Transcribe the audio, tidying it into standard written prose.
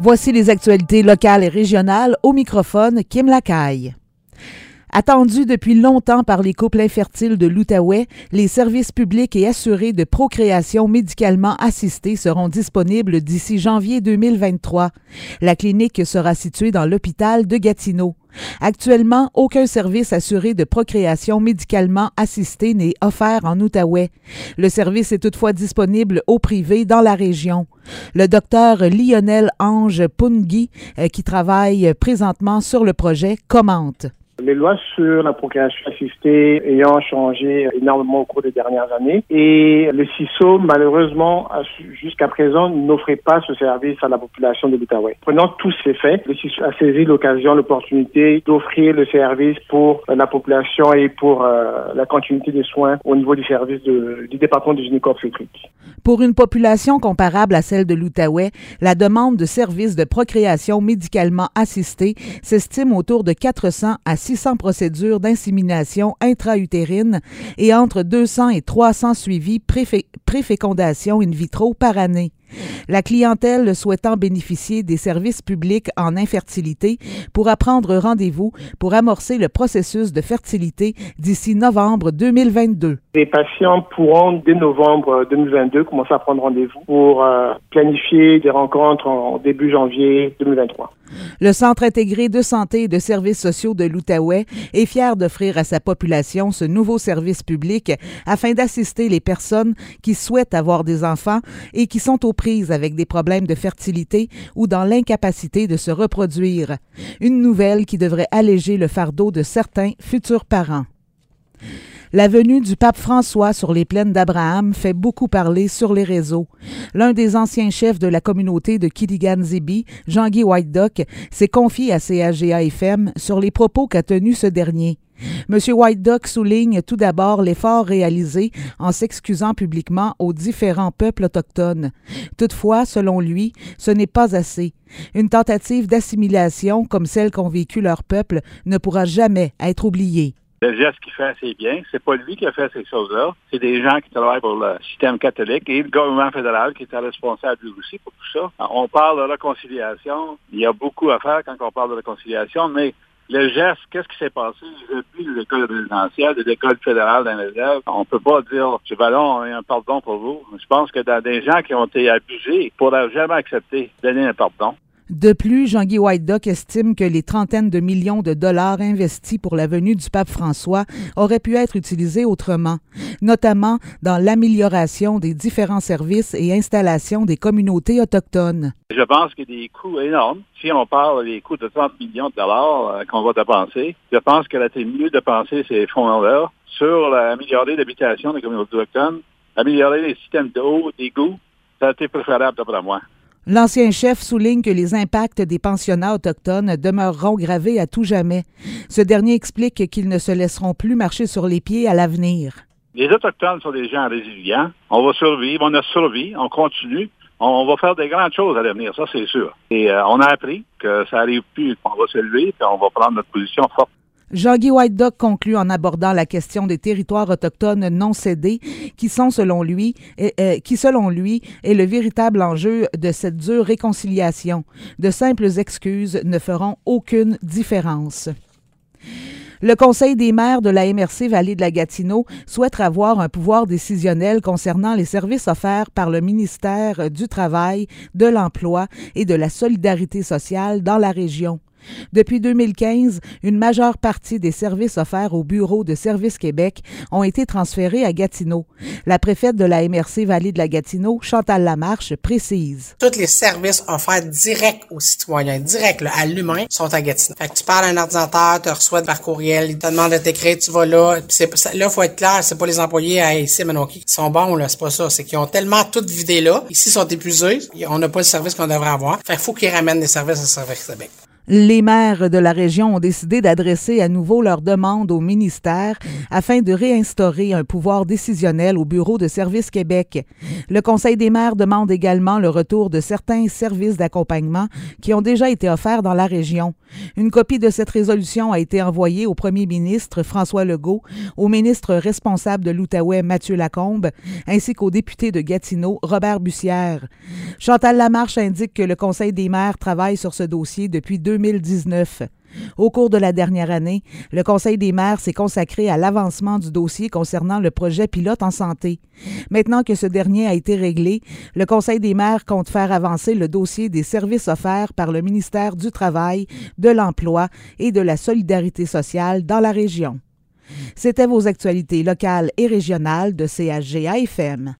Voici les actualités locales et régionales au microphone Kim Lacaille. Attendu depuis longtemps par les couples infertiles de l'Outaouais, les services publics et assurés de procréation médicalement assistée seront disponibles d'ici janvier 2023. La clinique sera située dans l'hôpital de Gatineau. Actuellement, aucun service assuré de procréation médicalement assistée n'est offert en Outaouais. Le service est toutefois disponible au privé dans la région. Le docteur Lionel Ange Pungui, qui travaille présentement sur le projet, commente. Les lois sur la procréation assistée ayant changé énormément au cours des dernières années et le CISO, malheureusement, jusqu'à présent, n'offrait pas ce service à la population de l'Outaouais. Prenant tous ces faits, le CISO a saisi l'occasion, l'opportunité d'offrir le service pour la population et pour la continuité des soins au niveau du service du département de gynéco-obstétrique. Pour une population comparable à celle de l'Outaouais, la demande de services de procréation médicalement assistée s'estime autour de 400 à 600 procédures d'insémination intra-utérine et entre 200 et 300 suivis préfécondation in vitro par année. La clientèle souhaitant bénéficier des services publics en infertilité pourra prendre rendez-vous pour amorcer le processus de fertilité d'ici novembre 2022. Les patients pourront, dès novembre 2022, commencer à prendre rendez-vous pour planifier des rencontres en début janvier 2023. Le Centre intégré de santé et de services sociaux de l'Outaouais est fier d'offrir à sa population ce nouveau service public afin d'assister les personnes qui souhaitent avoir des enfants et qui sont aux prises avec des problèmes de fertilité ou dans l'incapacité de se reproduire. Une nouvelle qui devrait alléger le fardeau de certains futurs parents. La venue du pape François sur les plaines d'Abraham fait beaucoup parler sur les réseaux. L'un des anciens chefs de la communauté de Kiligan-Zibi, Jean-Guy White Duck, s'est confié à CAGA-FM sur les propos qu'a tenus ce dernier. M. White Duck souligne tout d'abord l'effort réalisé en s'excusant publiquement aux différents peuples autochtones. Toutefois, selon lui, ce n'est pas assez. Une tentative d'assimilation comme celle qu'ont vécu leur peuple ne pourra jamais être oubliée. Le geste qu'il fait, c'est bien. C'est pas lui qui a fait ces choses-là. C'est des gens qui travaillent pour le système catholique et le gouvernement fédéral qui est responsable lui aussi pour tout ça. On parle de réconciliation. Il y a beaucoup à faire quand on parle de réconciliation, mais le geste, qu'est-ce qui s'est passé depuis l'école résidentielle, de l'école fédérale d'un élève? On peut pas dire, c'est ballon, il y a un pardon pour vous. Je pense que dans des gens qui ont été abusés, ils pourraient jamais accepter de donner un pardon. De plus, Jean-Guy White Duck estime que les trentaines de millions de dollars investis pour la venue du pape François auraient pu être utilisés autrement, notamment dans l'amélioration des différents services et installations des communautés autochtones. Je pense qu'il y a des coûts énormes. Si on parle des coûts de 30 millions de dollars qu'on va dépenser, je pense qu'elle a été mieux de penser ces fonds-là sur améliorer l'habitation des communautés autochtones, améliorer les systèmes d'eau, d'égouts. Ça a été préférable d'après moi. L'ancien chef souligne que les impacts des pensionnats autochtones demeureront gravés à tout jamais. Ce dernier explique qu'ils ne se laisseront plus marcher sur les pieds à l'avenir. Les Autochtones sont des gens résilients. On va survivre, on a survécu, on continue. On va faire des grandes choses à l'avenir, ça c'est sûr. Et on a appris que ça n'arrive plus, on va se lever et on va prendre notre position forte. Jean-Guy White Duck conclut en abordant la question des territoires autochtones non cédés, qui selon lui, est le véritable enjeu de cette dure réconciliation. De simples excuses ne feront aucune différence. Le Conseil des maires de la MRC Vallée de la Gatineau souhaite avoir un pouvoir décisionnel concernant les services offerts par le ministère du Travail, de l'Emploi et de la Solidarité sociale dans la région. Depuis 2015, une majeure partie des services offerts au Bureau de Services Québec ont été transférés à Gatineau. La préfète de la MRC Vallée de la Gatineau, Chantal Lamarche, précise. Tous les services offerts direct aux citoyens, direct là, à l'humain, sont à Gatineau. Fait que tu parles à un ordinateur, tu reçois par courriel, il te demande de t'écrire, tu vas là. Là, faut être clair, c'est pas les employés à ici, Manoki, qui sont bons, là, c'est pas ça. C'est qu'ils ont tellement tout vidé là. Ici, ils sont épuisés. On n'a pas le service qu'on devrait avoir. Fait qu'il faut qu'ils ramènent des services à Services Québec. Les maires de la région ont décidé d'adresser à nouveau leurs demandes au ministère afin de réinstaurer un pouvoir décisionnel au Bureau de Services Québec. Le Conseil des maires demande également le retour de certains services d'accompagnement qui ont déjà été offerts dans la région. Une copie de cette résolution a été envoyée au premier ministre François Legault, au ministre responsable de l'Outaouais Mathieu Lacombe, ainsi qu'au député de Gatineau Robert Bussière. Chantal Lamarche indique que le Conseil des maires travaille sur ce dossier depuis 2019. Au cours de la dernière année, le Conseil des maires s'est consacré à l'avancement du dossier concernant le projet pilote en santé. Maintenant que ce dernier a été réglé, le Conseil des maires compte faire avancer le dossier des services offerts par le ministère du Travail, de l'Emploi et de la Solidarité sociale dans la région. C'était vos actualités locales et régionales de CHG-AFM.